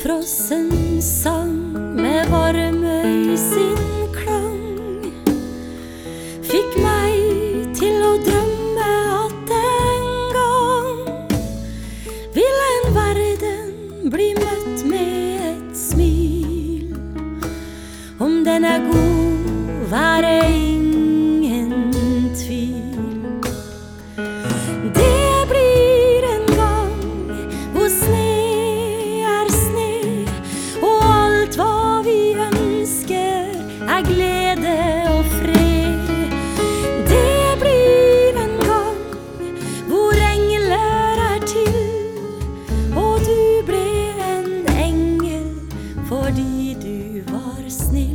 frossen sang med varme i sin klang, fikk meg til å drømme at en gang vil en verden bli møtt med et smil. Om den er god, være ingen tvil. Det blir en gang hvor sne er sne, og alt hva vi ønsker er glede og fred. Det blir en gang hvor engler er til, og du ble en engel fordi du var snill.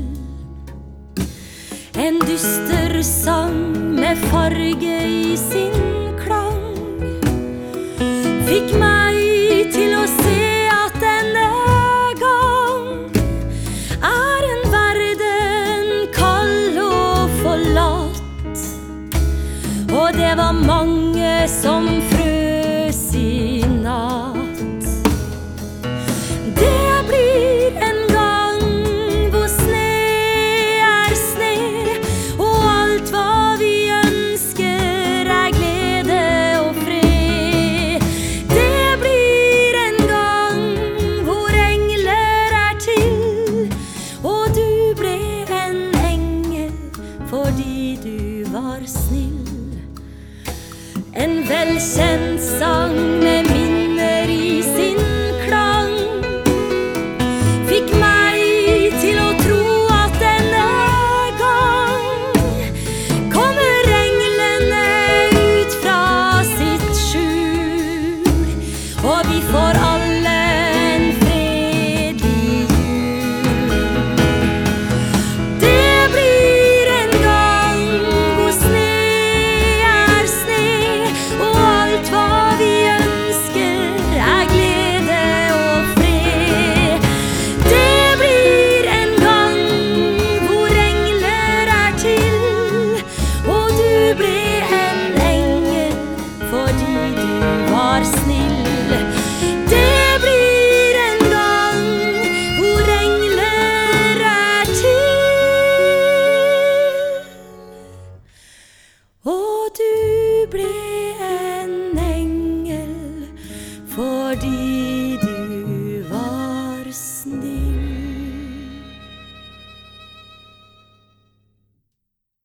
En dyster sang med farge i sin klang fikk meg til å se at denne gang er en verden kald og forlatt, og det var mange som frøs i natt. Det blir en gang hvor sne er sne, og alt hva vi ønsker er glede og fred. Det blir en gang hvor engler er til, og du ble en engel fordi du var snill. En velkjent sang med